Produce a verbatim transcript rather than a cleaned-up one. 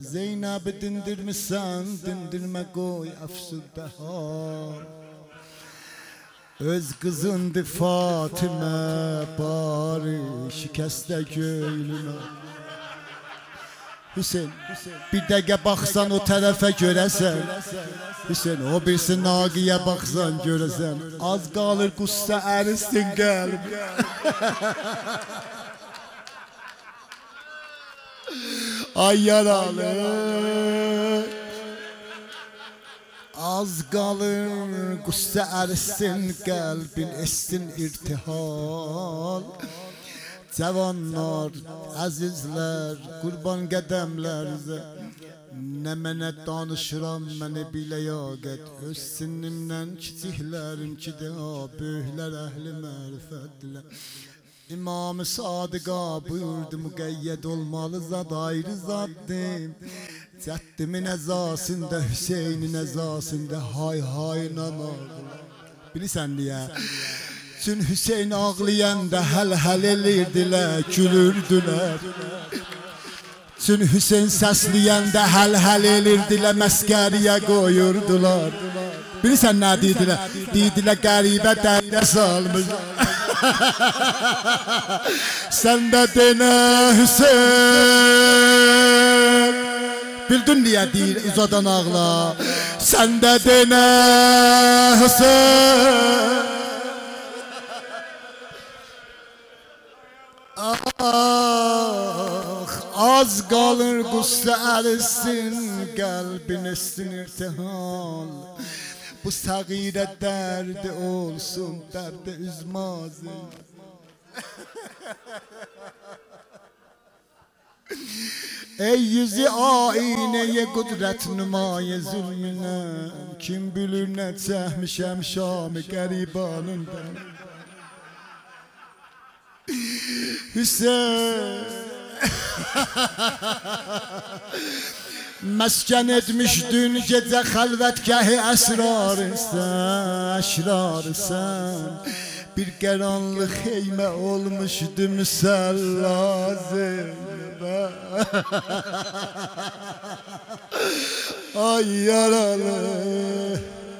Zeynep'i dindirmişsen dindirme koy afsuda ha. Öz kızındı Fatime bari şikeste göğlüne. Hüseyin bir dəqiqə baxsan o tərəfə görəsən. Hüseyin o birisi Nagiyə baxsan görəsən. Az qalır qüssə əristin qəlb. Ay yaralı. Az qalır qüssə əristin qəlbin estin irtihal. Cavanlar, azizler, kurban qədəmlərizə. Nə mənə danışıram, məni bilə yaqət. Öz sinimdən kiçiklərim ki də, böyüklər əhli mərifətlə. İmam-ı Sadıqa buyurdu, müqəyyəd olmalı zat ayrı zaddır. Cəddimin əzasında, Hüseynin əzasında hay hay namağlar. Bilirsən deyə. Çün Hüseyin ağlayanda həl-həl elirdilər, gülürdülər. Çün Hüseyin səsləyəndə həl-həl elirdilər, məskəriyə qoyurdular. Bilirsən nə dedilər? Dedilər qəribə dəyrə salmış. Sən də denə Hüseyin. Bildin niyə deyir uzadan ağla? Sən də denə Hüseyin. Ah, az qalır qüssə ərisin, qəlbin estin irtihal. Bu səğirə dərdi olsun, dərdi üzmazı. Ey yüzü ayneye kudret nümaye zulmüne. Kim bilir ne çəhmişəm Şam-ı qəribanından. Hüseyin mesken etmiş dün gece halvetgâhi esrarısan, eşrarısan. Bir karanlık heyme olmuşdu müsella Zeynep'e. Ay yaralı.